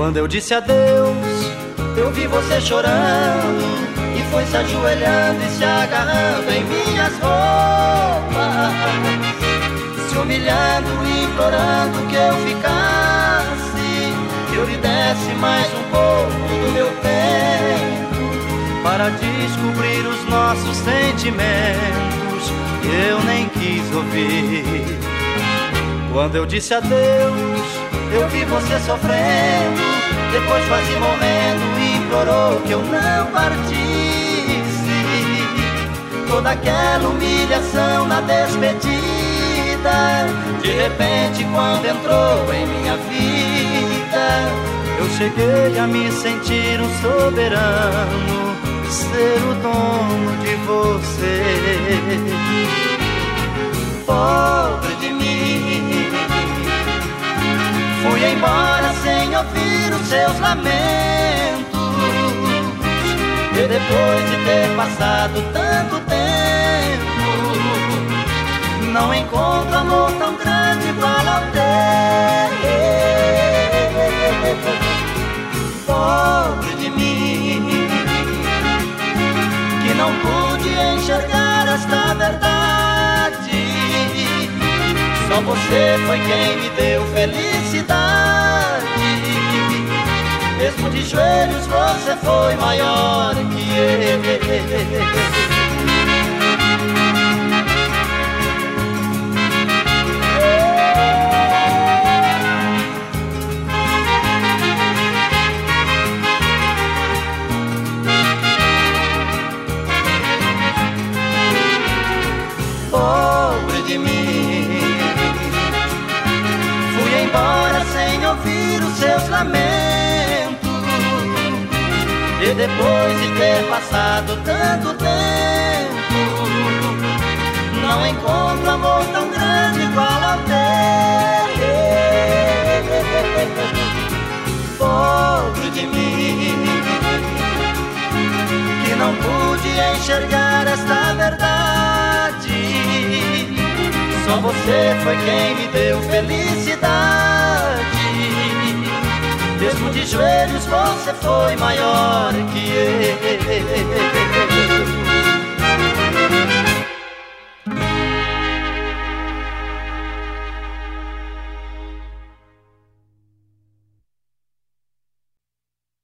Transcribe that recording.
Quando eu disse adeus, eu vi você chorando e foi se ajoelhando e se agarrando em minhas roupas, se humilhando e implorando que eu ficasse, que eu lhe desse mais um pouco do meu tempo para descobrir os nossos sentimentos que eu nem quis ouvir. Quando eu disse adeus, eu vi você sofrendo, depois quase morrendo e implorou que eu não partisse. Toda aquela humilhação na despedida, de repente quando entrou em minha vida, eu cheguei a me sentir um soberano, ser o dono de você. Pobre de mim, fui embora sem ouvir os seus lamentos, e depois de ter passado tanto tempo, não encontro amor tão grande igual ao teu. Pobre de mim, que não pude enxergar esta verdade. Só você foi quem me deu felicidade. Mesmo de joelhos você foi maior que eu. Pobre de mim, fui embora sem ouvir os seus lamentos, e depois de ter passado tanto tempo, não encontro amor tão grande igual ao teu. Pobre de mim, que não pude enxergar esta verdade. Só você foi quem me deu felicidade. Mesmo de joelhos você foi maior que eu.